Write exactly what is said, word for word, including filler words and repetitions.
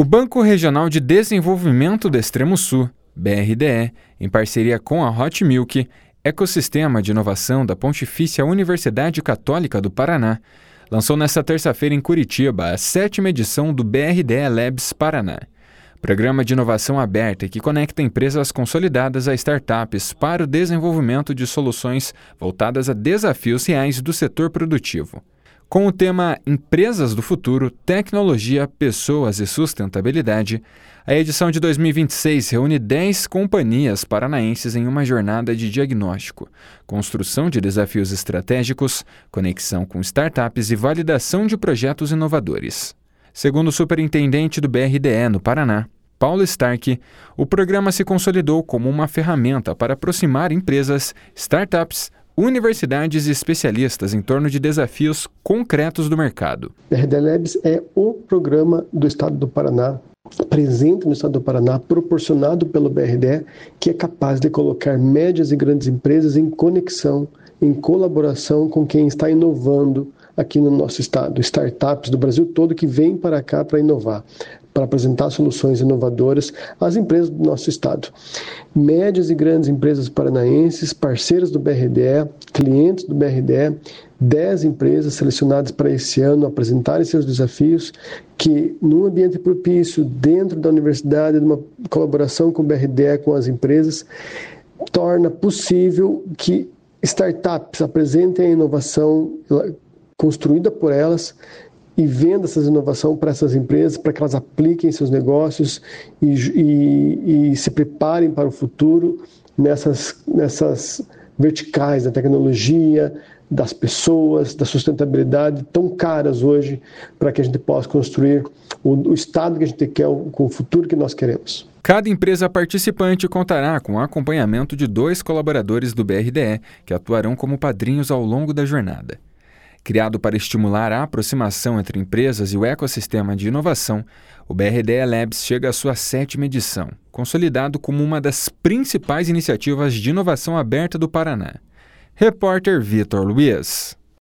Banco Regional de Desenvolvimento do Extremo Sul, B R D E, em parceria com a Hot Milk, Ecossistema de Inovação da Pontifícia Universidade Católica do Paraná, lançou nesta terça-feira em Curitiba a sétima edição do B R D E Labs Paraná, programa de inovação aberta que conecta empresas consolidadas a startups para o desenvolvimento de soluções voltadas a desafios reais do setor produtivo. Com o tema Empresas do Futuro, Tecnologia, Pessoas e Sustentabilidade, a edição de dois mil e vinte e seis reúne dez companhias paranaenses em uma jornada de diagnóstico, construção de desafios estratégicos, conexão com startups e validação de projetos inovadores. Segundo o superintendente do B R D E no Paraná, Paulo Stark, o programa se consolidou como uma ferramenta para aproximar empresas, startups, universidades e especialistas em torno de desafios concretos do mercado. B R D E Labs é o programa do Estado do Paraná, presente no Estado do Paraná, proporcionado pelo B R D E, que é capaz de colocar médias e grandes empresas em conexão, em colaboração com quem está inovando aqui no nosso estado. Startups do Brasil todo que vêm para cá para inovar, para apresentar soluções inovadoras às empresas do nosso estado. Médias e grandes empresas paranaenses, parceiros do B R D E, clientes do B R D E, dez empresas selecionadas para esse ano apresentarem seus desafios, que num ambiente propício, dentro da universidade, numa colaboração com o B R D E, com as empresas, torna possível que startups apresentem a inovação construída por elas e venda essa inovação para essas empresas, para que elas apliquem seus negócios e, e, e se preparem para o futuro nessas, nessas verticais da tecnologia, das pessoas, da sustentabilidade, tão caras hoje, para que a gente possa construir o, o estado que a gente quer, com o futuro que nós queremos. Cada empresa participante contará com o acompanhamento de dois colaboradores do B R D E, que atuarão como padrinhos ao longo da jornada. Criado para estimular a aproximação entre empresas e o ecossistema de inovação, o B R D E Labs chega à sua sétima edição, consolidado como uma das principais iniciativas de inovação aberta do Paraná. Repórter Vitor Luiz.